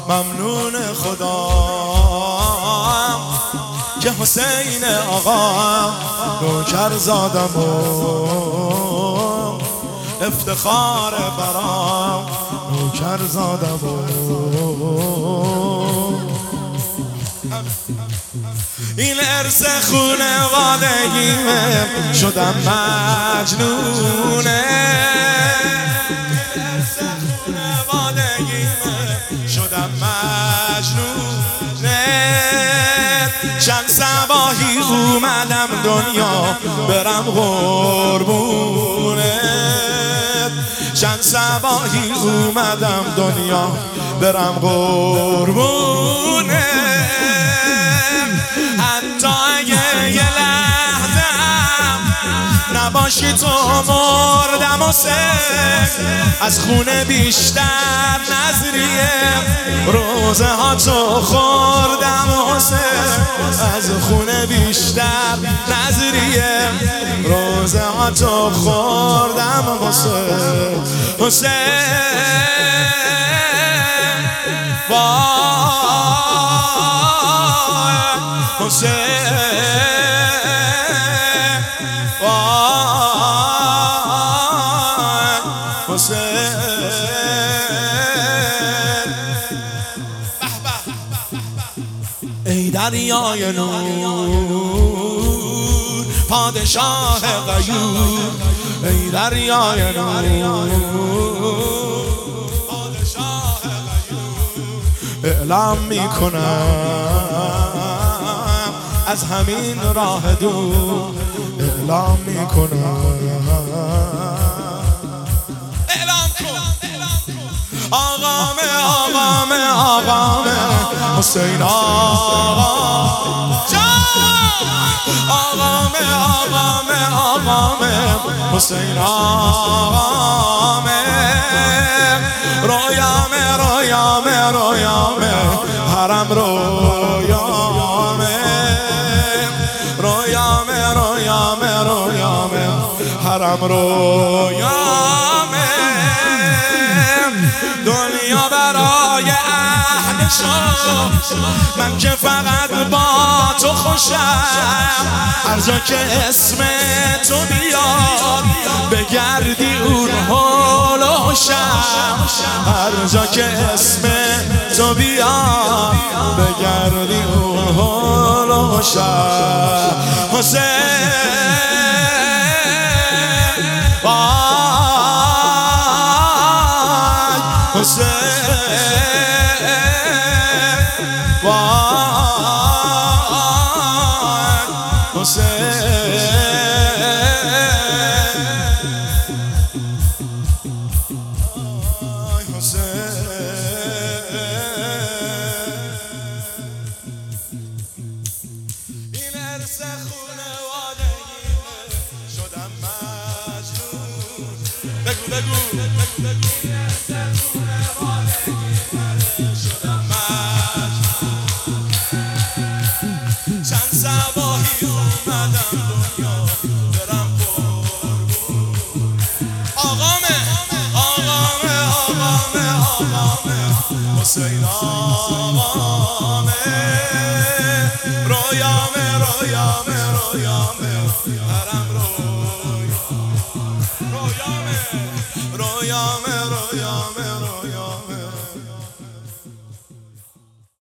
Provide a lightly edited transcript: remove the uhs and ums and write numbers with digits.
ممنون خدا که حسین آقا نوکر زادم و افتخار برام نوکر زادم و این ارث خونوادگیمه شدم مجنونه شدم مجنونه چند صباحی اومدم دنیا برم قربونه چند صباحی اومدم دنیا برم قربونه حتی اگه یه لحظه نباشی تو مردم حسین از خونه بیشتر نظریه روزه ها تو خوردم حسین از خونه بیشتر نظریه روزه ها تو خوردم حسین حسین حسین حسین ای دریای نور پادشاه غیور ای دریای نور پادشاه غیور اعلام میکنم از همین راه دور اعلام میکنم اعلام کن آقامه آقامه آقامه حسین آقا آقامه آقامه آقامه حسین آقامه رویامه رویامه رویامه حرم رویامه رویامه رویامه رویامه حرم رویامه دنیا برای اهل شو من که فقط با تو خوشم هر جا که اسم تو بیاد بگردی اون حال و حشم هر جا که اسم تو بیاد بگردی اون حال و حشم حسین این ارث خونوادگیمه شدم مجنون بگو بگو شدم مجنون چند صباحی اومدم دنیا برم قربون آقامه آقامه آقامه آقامه حسین آقامه رویامه رویامه رویامه حرم رویامه رویامه